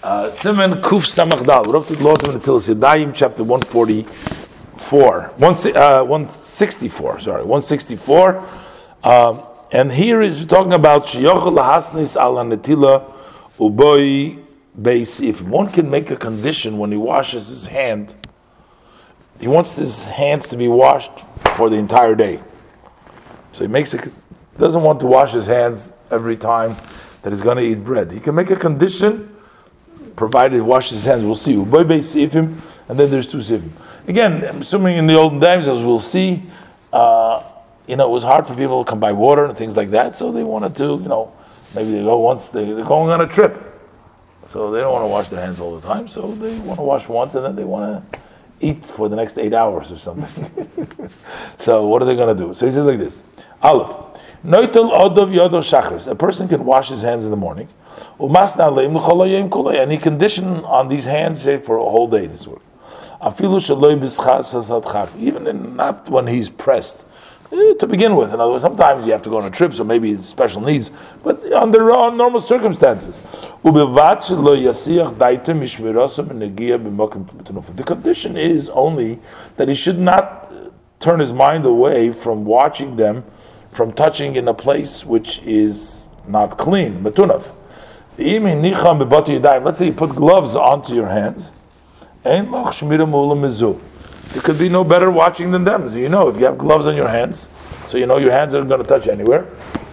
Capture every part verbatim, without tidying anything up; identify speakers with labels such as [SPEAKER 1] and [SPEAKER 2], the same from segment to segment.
[SPEAKER 1] Uh, Siman Kuf Samach Dal. We're up to the laws of Netilas Yadayim, chapter one forty-four, one, uh, one sixty-four. Sorry, one sixty-four. Um, and here is talking about Shiyochel Lahasnis Ala Netila Uboi Beis. If one can make a condition when he washes his hand, he wants his hands to be washed for the entire day. So he makes a, doesn't want to wash his hands every time that he's going to eat bread. He can make a condition, provided he washes his hands. We'll see. Uboi Beis Sifim, and then there's two Sifim. Again, I'm assuming in the olden times, as we'll see, uh, you know, it was hard for people to come by water and things like that, so they wanted to, you know, maybe they go once, they, they're going on a trip. So they don't want to wash their hands all the time, so they want to wash once and then they want to eat for the next eight hours or something. So what are they going to do? So he says like this, Aleph, Noitel Odov Yodov Shachris, a person can wash his hands in the morning, and he conditioned on these hands say, for a whole day this work. Even in, not when he's pressed. To begin with, in other words, sometimes you have to go on a trip, so maybe it's special needs, but under uh, normal circumstances. The condition is only that he should not turn his mind away from watching them, from touching in a place which is not clean. Metunav. Let's say you put gloves onto your hands. There could be no better watching than them. So you know, if you have gloves on your hands, so you know your hands aren't going to touch anywhere.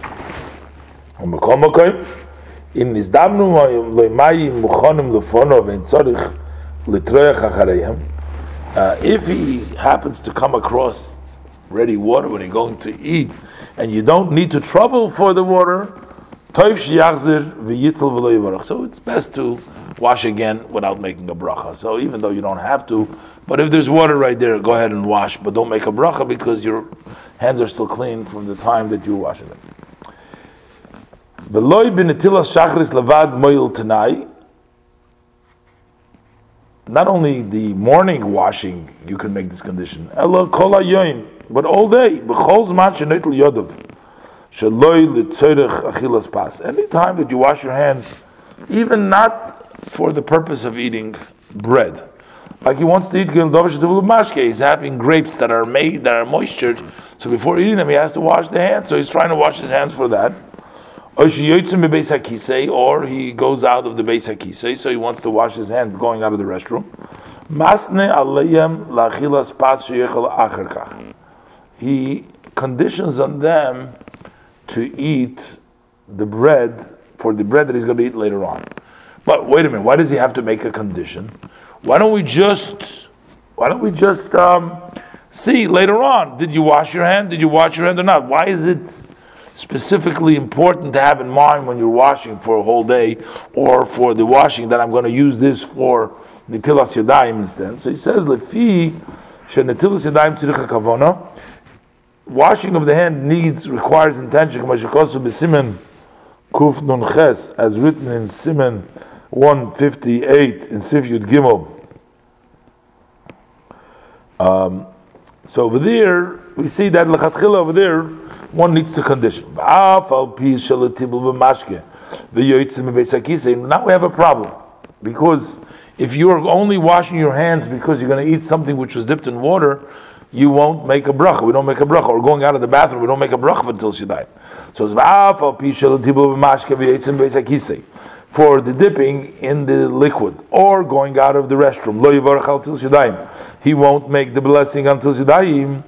[SPEAKER 1] Uh, if he happens to come across ready water when he's going to eat, and you don't need to trouble for the water, so it's best to wash again without making a bracha. So even though you don't have to, but if there's water right there, go ahead and wash, but don't make a bracha because your hands are still clean from the time that you wash them. Not only the morning washing you can make this condition, but all day. Any time that you wash your hands, even not for the purpose of eating bread. Like he wants to eat he's having grapes that are made, that are moistured, so before eating them he has to wash the hands, so he's trying to wash his hands for that. Or he goes out of the Beis HaKisei, so he wants to wash his hands going out of the restroom. He conditions on them to eat the bread, for the bread that he's going to eat later on. But wait a minute, why does he have to make a condition? Why don't we just, why don't we just um, see later on, did you wash your hand? Did you wash your hand or not? Why is it specifically important to have in mind when you're washing for a whole day, or for the washing that I'm going to use this for Netilas Yadayim instead? So he says, Lefi she Netilas Yadayim tzirich hakavona. Washing of the hand needs, requires intention, b'simen Kuf Nun Ches, as written in Siman one fifty-eight in Sif Yud Gimel. Um, so over there, we see that L'chatchila over there, one needs to condition. Now we have a problem, because if you are only washing your hands because you're going to eat something which was dipped in water, you won't make a bracha. We don't make a bracha. Or going out of the bathroom, we don't make a bracha until she died. So it's for the dipping in the liquid or going out of the restroom, he won't make the blessing until Shadayim.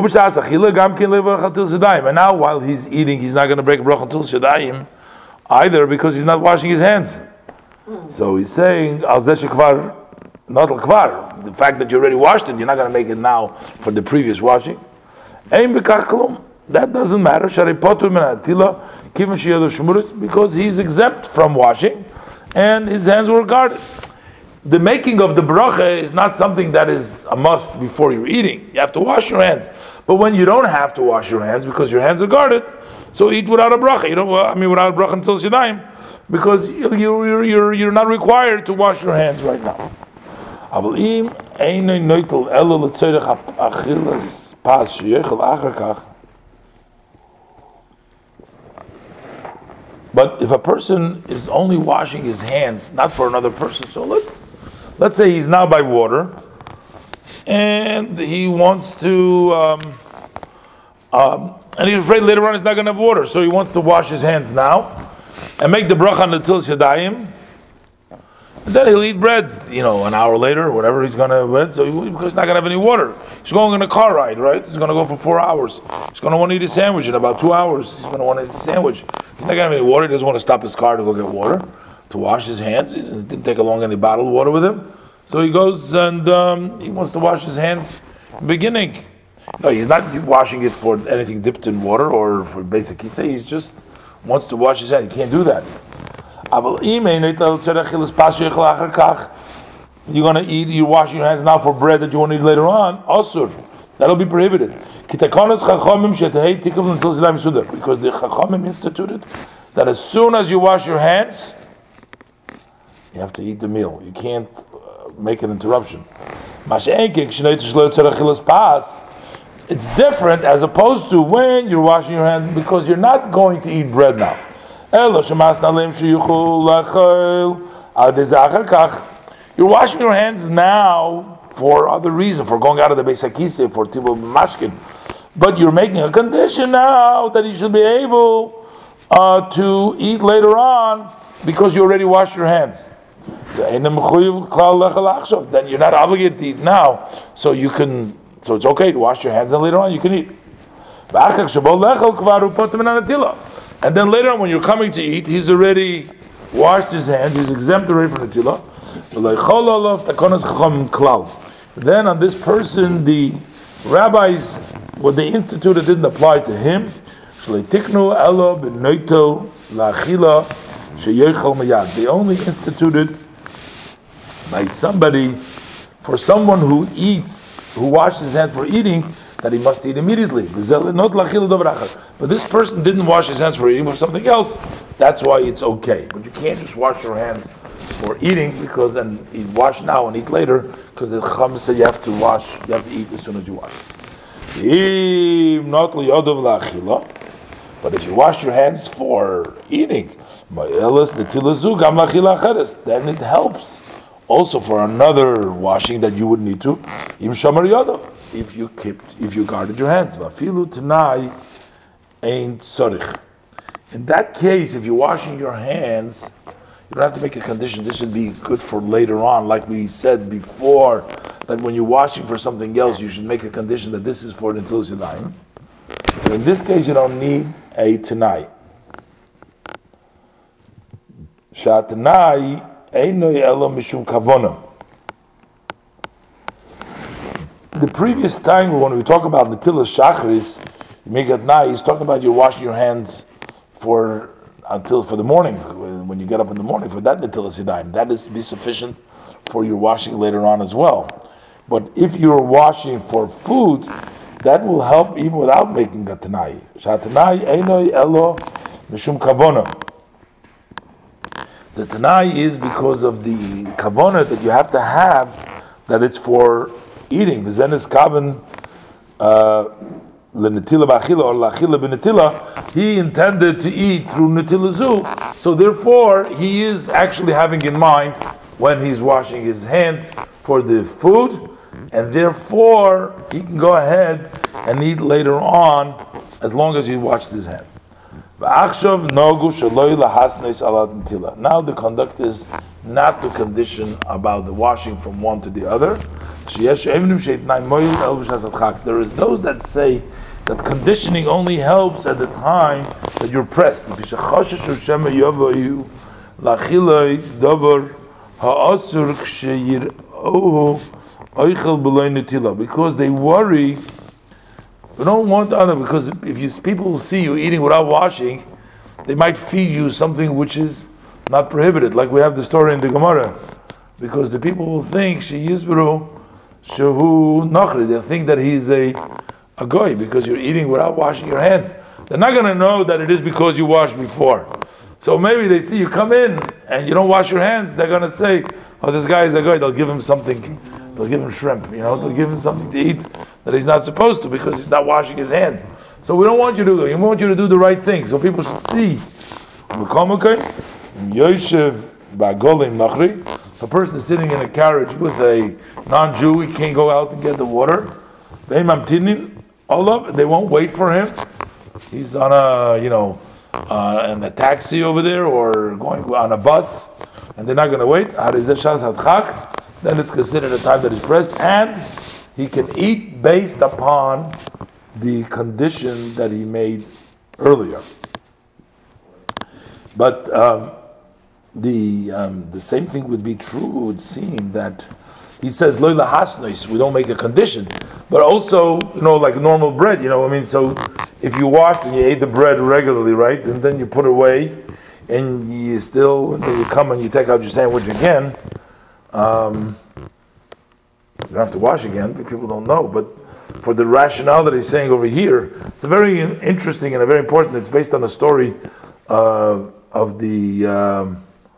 [SPEAKER 1] And now while he's eating, he's not going to break a bracha until Shadayim either, because he's not washing his hands. So he's saying, Al Zeshikvar, not al-kvar. The fact that you already washed it, you're not going to make it now for the previous washing. That doesn't matter. Because he's exempt from washing and his hands were guarded. The making of the bracha is not something that is a must before you're eating. You have to wash your hands. But when you don't have to wash your hands because your hands are guarded, so eat without a bracha. You don't. I mean, without a bracha until Shadayim, because you, you, you're you're not required to wash your hands right now. But if But if a person is only washing his hands, not for another person, so let's let's say he's now by water, and he wants to, um, um, and he's afraid later on he's not going to have water, so he wants to wash his hands now and make the bracha on the Netilas Yadayim. And then he'll eat bread, you know, an hour later, whatever he's going to eat, so he, because he's not going to have any water. He's going on a car ride, right? He's going to go for four hours. He's going to want to eat a sandwich in about two hours. He's going to want to eat a sandwich. He's not going to have any water. He doesn't want to stop his car to go get water, to wash his hands. He didn't take along any bottled water with him. So he goes and um, he wants to wash his hands in the beginning. No, he's not washing it for anything dipped in water or for basic. He say he just wants to wash his hands. He can't do that. You're going to eat, you're washing your hands now for bread that you want to eat later on. Asur. That'll be prohibited. Because the Chachamim instituted that as soon as you wash your hands, you have to eat the meal. You can't uh, make an interruption. It's different as opposed to when you're washing your hands because you're not going to eat bread now. You're washing your hands now for other reasons, for going out of the Beis HaKisei, for Tibul Mashkin. But you're making a condition now that you should be able uh, to eat later on because you already washed your hands. So then you're not obligated to eat now, so you can. So it's okay to wash your hands, and later on you can eat. And then later on, when you're coming to eat, he's already washed his hands. He's exempt already from the tila. Then on this person, the rabbis, what they instituted didn't apply to him. They only instituted by somebody, for someone who eats, who washes his hands for eating, that he must eat immediately. But this person didn't wash his hands for eating for something else. That's why it's okay. But you can't just wash your hands for eating because then eat wash now and eat later, because the Chacham said you have to wash, you have to eat as soon as you wash. But if you wash your hands for eating, then it helps also for another washing that you would need to. If you kept, if you guarded your hands. In that case, if you're washing your hands, you don't have to make a condition. This should be good for later on, like we said before, that when you're washing for something else, you should make a condition that this is for the Netilas Yadayim. So in this case, you don't need a Tanai. Sha'tanai einoi elo mishum kavona. The previous time when we talk about Netilas Shachris, Megatnai, he's talking about you're washing your hands for until for the morning, when you get up in the morning, for that Netilas Yadayim. That is to be sufficient for your washing later on as well. But if you're washing for food, that will help even without making a Tanai. Shatanai einoi elo mishum kavona. The Tanai is because of the kavona that you have to have, that it's for eating. The Zenis Kavan lenetila b'achila or lachila b'netila, he intended to eat through netila zu, so therefore he is actually having in mind when he's washing his hands for the food, and therefore he can go ahead and eat later on as long as he washed his hand. Now the conduct is not to condition about the washing from one to the other. There is those that say that conditioning only helps at the time that you're pressed. Because they worry. We don't want other, because if you, people will see you eating without washing, they might feed you something which is not prohibited, like we have the story in the Gemara. Because the people will think she yisbru shehu nachri. They'll think that he's a a goy because you're eating without washing your hands. They're not going to know that it is because you washed before. So maybe they see you come in and you don't wash your hands. They're going to say, "Oh, this guy is a goy." They'll give him something. They'll give him shrimp, you know, they'll give him something to eat that he's not supposed to because he's not washing his hands. So we don't want you to do, we want you to do the right thing. So people should see Yoshev Bagolim Nachri. A person is sitting in a carriage with a non-Jew, he can't go out and get the water. They won't wait for him. He's on a, you know, uh, in a taxi over there or going on a bus, and they're not going to wait. Then it's considered a time that is pressed, and he can eat based upon the condition that he made earlier. But um, the um, the same thing would be true. It would seem that he says loy lahasnois, we don't make a condition, but also, you know, like normal bread. You know, I mean, so if you washed and you ate the bread regularly, right, and then you put it away, and you still, and then you come and you take out your sandwich again. Um, you don't have to wash again, but people don't know. But for the rationale that he's saying over here, it's a very interesting and a very important. It's based on a story uh, of the um,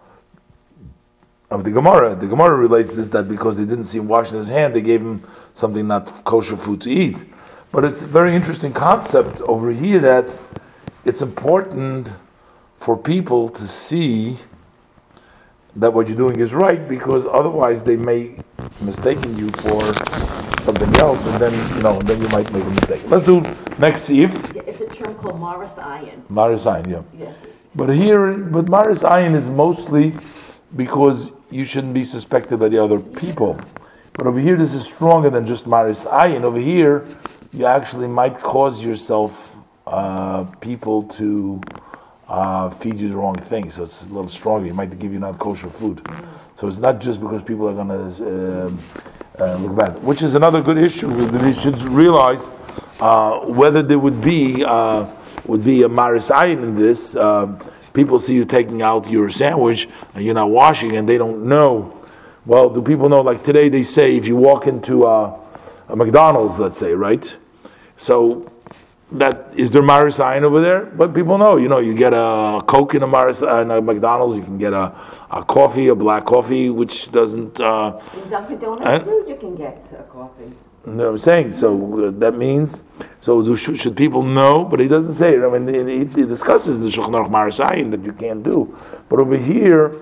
[SPEAKER 1] of the Gemara. The Gemara relates this, that because he didn't see him washing his hand, they gave him something not kosher food to eat. But it's a very interesting concept over here that it's important for people to see that what you're doing is right, because otherwise they may mistaken you for something else, and then you know, then you might make a mistake. Let's do next sieve.
[SPEAKER 2] Yeah, it's a term called Maris Ayin.
[SPEAKER 1] Maris Ayin, yeah.
[SPEAKER 2] Yes.
[SPEAKER 1] But here, but Maris Ayin is mostly because you shouldn't be suspected by the other people. But over here, this is stronger than just Maris Ayin. Over here, you actually might cause yourself uh, people to Uh, feed you the wrong thing, so it's a little stronger. It might give you not kosher food. So it's not just because people are going to uh, uh, look bad, which is another good issue. We should realize uh, whether there would be uh, would be a maris ayin in this. Uh, people see you taking out your sandwich and you're not washing, and they don't know. Well, do people know? Like today, they say if you walk into a, a McDonald's, let's say, right? So that is there maris ayin over there, but people know. You know, you get a Coke in a maris in a McDonald's. You can get a, a coffee, a black coffee, which doesn't. Uh,
[SPEAKER 2] in Dunkin' Donuts too, you can get a coffee.
[SPEAKER 1] You know what I'm saying? So uh, that means, so do, should, should people know? But he doesn't say it. I mean, he, he discusses the Shulchan Aruch maris ayin that you can't do. But over here,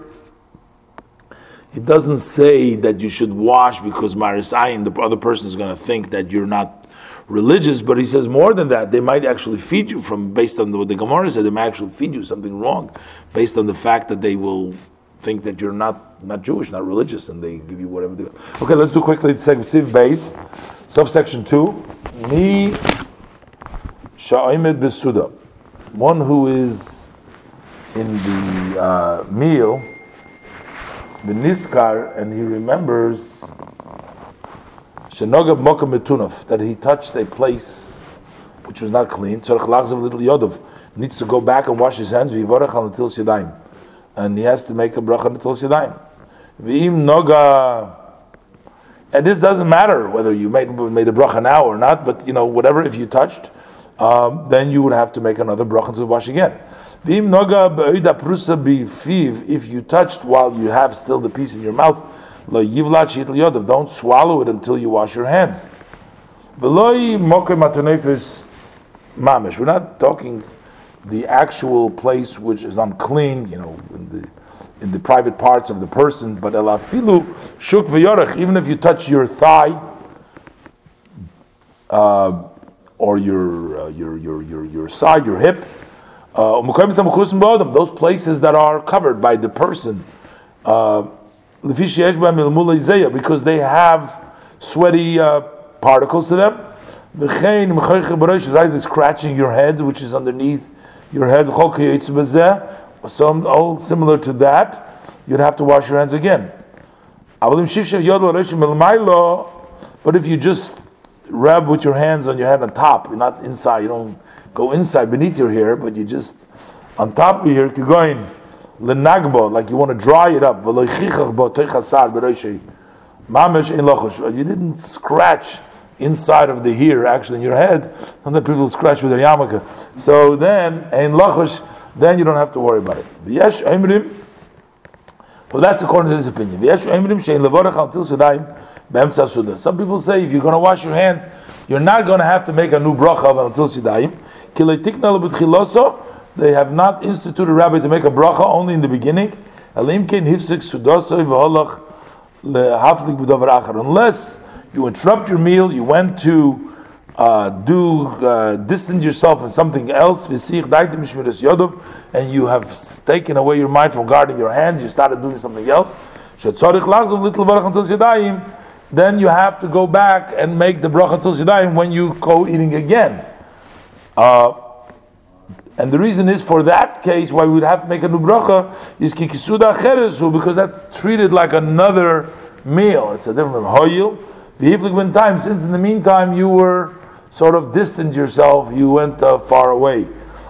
[SPEAKER 1] it doesn't say that you should wash because maris ayin, the other person is going to think that you're not religious, but he says more than that. They might actually feed you from, based on what the Gemara said, they might actually feed you something wrong, based on the fact that they will think that you're not not Jewish, not religious, and they give you whatever they. Okay, let's do quickly the Siv base, subsection two. Mi sha'omed besuda, one who is in the uh, meal, the niskar, and he remembers Shenogab Mokam Metunov, that he touched a place which was not clean. Tzorach Lachzav Little Yodov, needs to go back and wash his hands. V'yivorach al Netilas Yadayim, and he has to make a bracha on Netilas Yadayim. V'im Noga, and this doesn't matter whether you made made a bracha now or not, but you know, whatever, if you touched, um, then you would have to make another bracha to wash again. V'im Noga Be'oida Prusa B'Fiv, if you touched while you have still the piece in your mouth, don't swallow it until you wash your hands. We're not talking the actual place which is unclean, you know, in the in the private parts of the person, but even if you touch your thigh uh, or your, uh, your your your your side, your hip, uh, those places that are covered by the person. Uh, because they have sweaty uh, particles to them. Is scratching your head, which is underneath your head. Some all similar to that, you'd have to wash your hands again. But if you just rub with your hands on your head on top, you're not inside, you don't go inside beneath your hair, but you just on top of your hair, going lenagbo, like you want to dry it up. You didn't scratch inside of the hair, actually in your head. Sometimes people scratch with their yarmulke. So then, in lachosh, then you don't have to worry about it. Well, that's according to this opinion. Some people say if you're going to wash your hands, you're not going to have to make a new bracha until sidayim. they have not instituted a rabbi to make a bracha only in the beginning. Unless you interrupt your meal, you went to uh, do uh, distance yourself from something else, and you have taken away your mind from guarding your hands, you started doing something else, then you have to go back and make the bracha until Yadayim when you go eating again. Uh, and the reason is, for that case, why we would have to make a new bracha is because that's treated like another meal. It's a different hoyil. The iflik time, since in the meantime you were sort of distant yourself, you went uh, far away.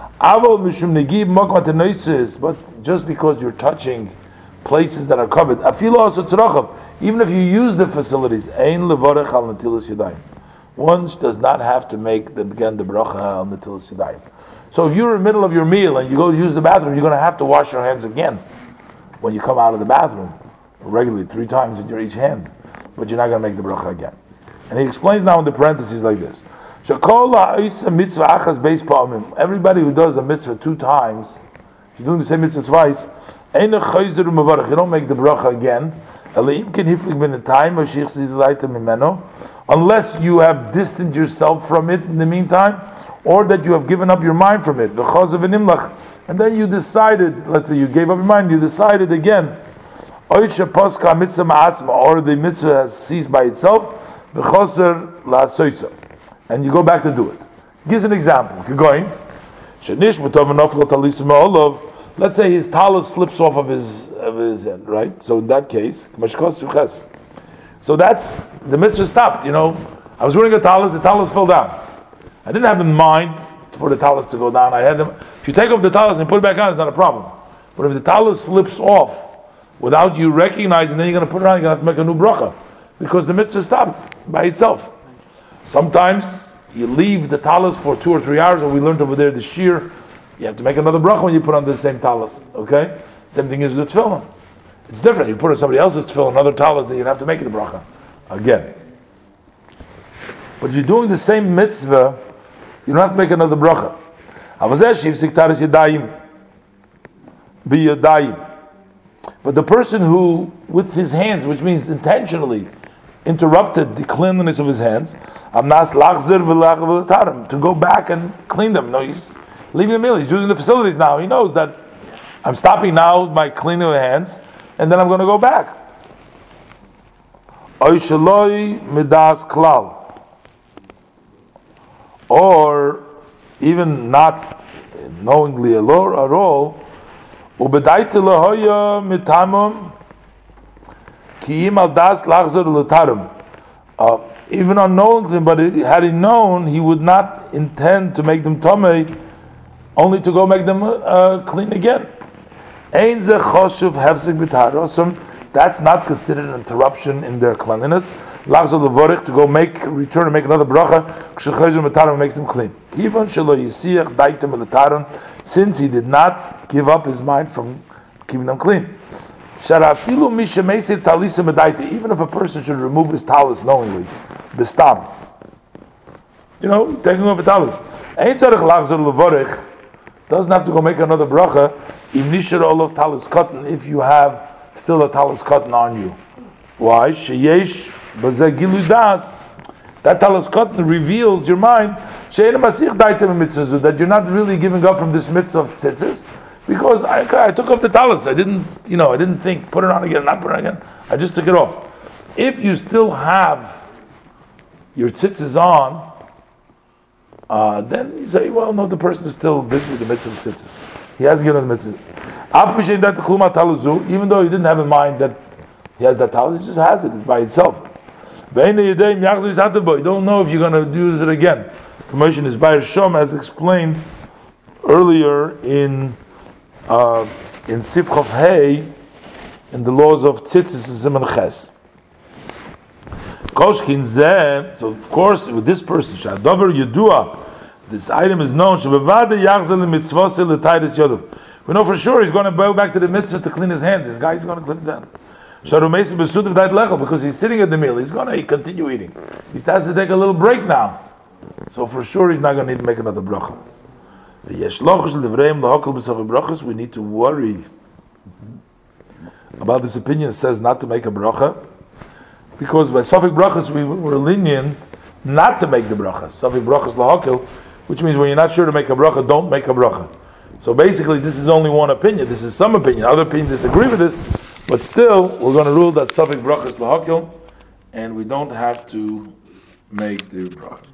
[SPEAKER 1] But just because you're touching places that are covered, even if you use the facilities, one does not have to make the, again the bracha on the tilas yadayim. So if you're in the middle of your meal and you go to use the bathroom, you're going to have to wash your hands again when you come out of the bathroom, regularly, three times in your each hand. But you're not going to make the bracha again. And he explains now in the parentheses like this. Everybody who does a mitzvah two times, if you're doing the same mitzvah twice, you don't make the bracha again. Unless you have distanced yourself from it in the meantime, or that you have given up your mind from it. And then you decided, let's say you gave up your mind, you decided again, or the mitzvah has ceased by itself, and you go back to do it. Gives an example. You're going, let's say his talus slips off of his of his hand, right? So in that case, so that's the mitzvah stopped. You know, I was wearing a talus, the talus fell down. I didn't have in mind for the talus to go down. I had them. If you take off the talus and put it back on, it's not a problem. But if the talus slips off without you recognizing, then you're going to put it on. You're going to have to make a new bracha because the mitzvah stopped by itself. Sometimes you leave the talus for two or three hours, and we learned over there the shear. You have to make another bracha when you put on the same talus. Okay, same thing is with the tefillin. It's different. You put on somebody else's tefillin, another talus, then you have to make the bracha again. But if you're doing the same mitzvah, you don't have to make another bracha. But the person who, with his hands, which means intentionally, interrupted the cleanliness of his hands, to go back and clean them. No, he's leaving the meal. He's using the facilities now. He knows that I'm stopping now with my cleaning of hands, and then I'm going to go back. Or even not knowingly at all, uh, even unknowingly, but had he known, he would not intend to make them tomei, only to go make them uh, clean again. That's not considered an interruption in their cleanliness. To go make, return and make another bracha, makes them clean. Since he did not give up his mind from keeping them clean. Even if a person should remove his talus knowingly, the stam, you know, taking off a talus, doesn't have to go make another bracha if you have still a talus cotton on you. Why? That talus cotton reveals your mind that you're not really giving up from this mitzvah of tzitzis, because I, I took off the talus. I didn't, you know, I didn't think put it on again, not put it on again. I just took it off. If you still have your tzitzis on, uh, then you say, well, no, the person is still busy with the mitzvah of tzitzis. He hasn't given the mitzvah. Even though he didn't have in mind that he has that talus, he just has it. It's by itself. You don't know if you're going to do it again. Commission is by Shom, as explained earlier in uh, in Sifchof Hey, in the laws of Tzitzis and Siman Ches. Koshkin Zeh, so of course with this person, Shadover Yedua, this item is known. We know for sure he's going to go back to the mitzvah to clean his hand. This guy is going to clean his hand. Because he's sitting at the meal, he's going to continue eating. He has to take a little break now. So for sure he's not going to need to make another bracha. We need to worry about this opinion that says not to make a bracha, because by Safek brachas we were lenient not to make the bracha. Safek brachas lahakil, which means when you're not sure to make a bracha, don't make a bracha. So basically, this is only one opinion. This is some opinion. Other opinions disagree with this, but still, we're going to rule that Safek brachas lahakil, and we don't have to make the bracha.